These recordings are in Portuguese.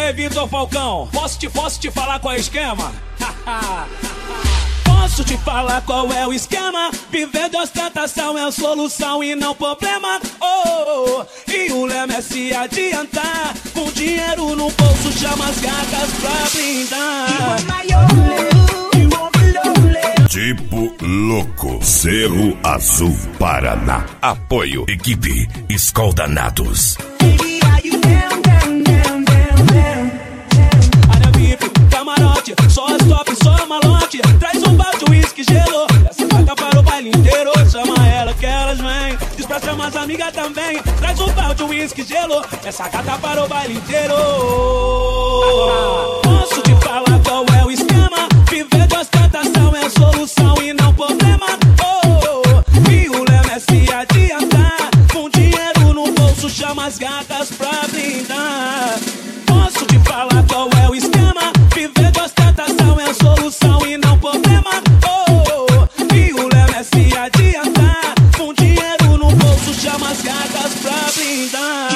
DJ Vitor Falcão, posso te falar qual é o esquema? Posso te falar qual é o esquema? Viver de ostentação é a solução e não problema. Oh, e o lema é se adiantar. Com dinheiro no bolso chama as gatas pra brindar. Tipo louco, Cerro Azul, Paraná. Apoio, equipe Skol Danados. Área VIP, camarote, só as top, só malote. Traz um balde, uísque, gelo. Essa gata para o baile inteiro. Chama ela que elas vêm. Diz pra chamar as amigas também. Traz um balde, uísque, gelo. Essa gata para o baile inteiro. Posso te falar qual é o esquema? Viver de ostentação é a solução e não problema. Oh, e o lema é se adiantar. Com dinheiro no bolso chama as gatas pra brindar. Posso te falar qual é o esquema? Viver de ostentação é a solução e não problema. Oh, e o lema é se adiantar. Com dinheiro no bolso chama as gatas pra brindar.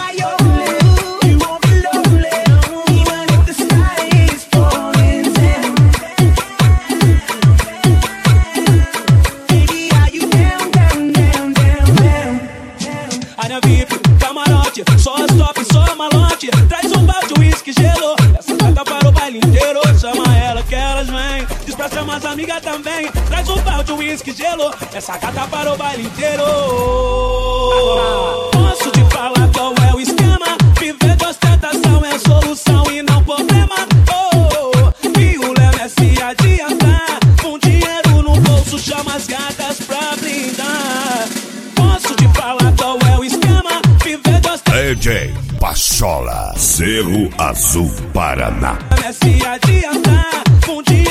Área VIP, camarote, só as top, só malote. Traz um balde, uísque, gelo. Essa gata para o baile inteiro. Chama ela que elas vêm. Diz pra chamar as amigas também. Traz um balde, uísque, gelo. Essa gata para o baile inteiro. Posso te falar qual é o esquema? Viver de ostentação é a solução e não problema. Oh, e o lema é se adiantar. Com dinheiro no bolso chama as gatas pra brindar. Posso te falar qual é o esquema? Viver de ostentação DJ Pachola, Cerro Azul, Paraná. é se adiantar. Com dinheiro